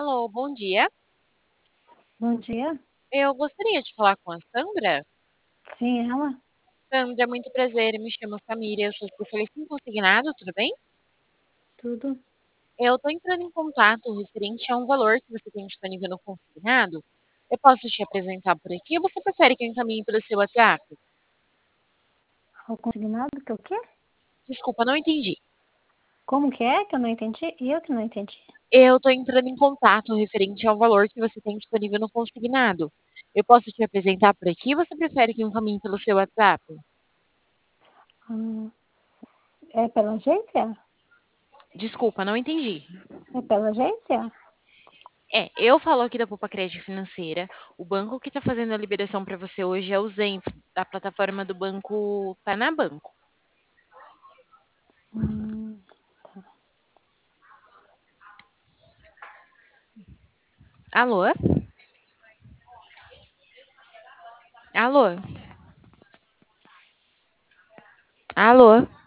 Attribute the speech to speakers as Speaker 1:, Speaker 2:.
Speaker 1: Alô, bom dia.
Speaker 2: Bom dia.
Speaker 1: Eu gostaria de falar com a Sandra.
Speaker 2: Sim, ela?
Speaker 1: Sandra, muito prazer. Me chamo Samira, eu sou especialista em consignado, tudo bem?
Speaker 2: Tudo.
Speaker 1: Eu estou entrando em contato referente a um valor que você tem disponível no consignado. Eu posso te apresentar por aqui ou você prefere que eu encaminhe pelo seu WhatsApp?
Speaker 2: O consignado que o quê?
Speaker 1: Desculpa, não entendi.
Speaker 2: Como que é que eu não entendi? E eu que não entendi.
Speaker 1: Eu estou entrando em contato referente ao valor que você tem disponível no consignado. Eu posso te apresentar por aqui ou você prefere que eu encaminhe pelo seu WhatsApp?
Speaker 2: Hum, É pela agência?
Speaker 1: Desculpa, não entendi.
Speaker 2: É pela agência?
Speaker 1: Eu falo aqui da Poupa Crédito Financeira. O banco que está fazendo a liberação para você hoje é o Zenf, da plataforma do banco Panabanco.
Speaker 2: Hum,
Speaker 1: Alô? Alô? Alô?